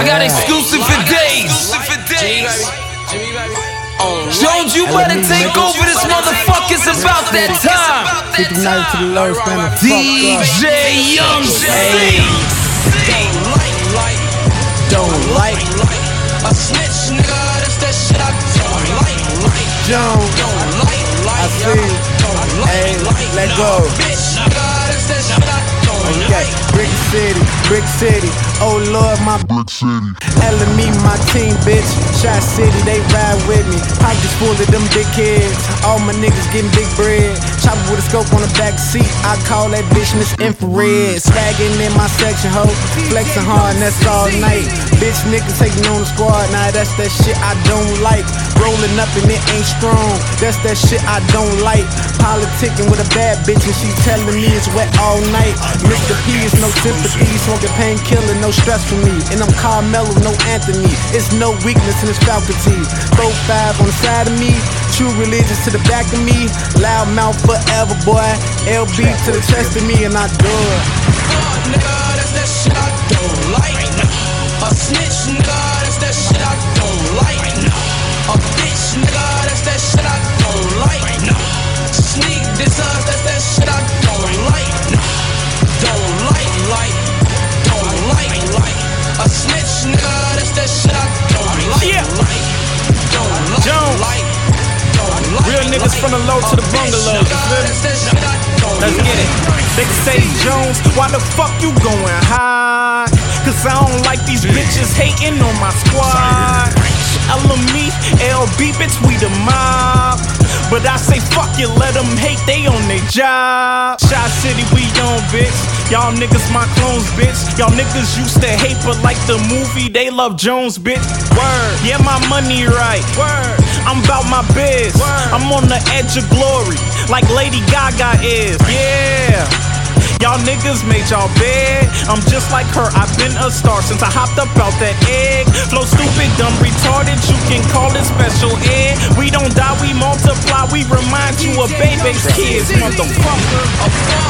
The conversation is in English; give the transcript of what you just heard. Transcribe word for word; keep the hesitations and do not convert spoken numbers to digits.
I got exclusive for days. Jones, you better take over this motherfucker. It's about that time. D J Young C. Don't like a snitch, nigga. That's that shit I don't like. Jones, I see. Hey, let go. Bitch, nigga. That's that shit I don't like. Brick City, Brick City. Oh Lord, my Brick City. L and me, my team, bitch. Shot City, they ride with me. Pockets full of them big kids. All my niggas getting big bread. Chopper with a scope on the back seat. I call that bitch Miss Infrared. Swaggin' in my section, ho. Flexing hard, and that's all night. Bitch niggas taking on the squad. Nah, that's that shit I don't like. Rolling up and it ain't strong. That's that shit I don't like. Politicking with a bad bitch and she telling me it's wet all night. Mister P is no sympathy. Smoking painkiller, no stress for me. And I'm Carmelo, no Anthony. It's no weakness in this faculty. Throw five on the side of me. True religious to the back of me. Loud mouth forever, boy. L B to the chest of me and I do it. Fuck, nigga, that's that shit I don't like. A snitch, nigga, that's that shit I don't like. A bitch, nigga, that's that shit I don't like. Sneak this us, that's that shit I don't like. Don't like, like, don't like, like. A snitch, nigga, that's that shit I don't like. Yeah. Don't like, Jones. like, don't like. Real niggas from the low to the bungalow. Let's get it. They say, Jones, why the fuck you going high? Cause I don't like these bitches hating on my squad. L M E, L B, bitch, we the mob. But I say fuck you, let them hate, they on their job. Shot City, we on, bitch. Y'all niggas my clones, bitch. Y'all niggas used to hate, but like the movie, they love Jones, bitch. Word, yeah, my money right. Word, I'm about my biz. Word. I'm on the edge of glory, like Lady Gaga is. Yeah. Y'all niggas made y'all bed. I'm just like her, I've been a star since I hopped up out that egg. Flow stupid, dumb, retarded, you can call it special ed. We don't die, we multiply, we remind you of baby's kids, motherfucker.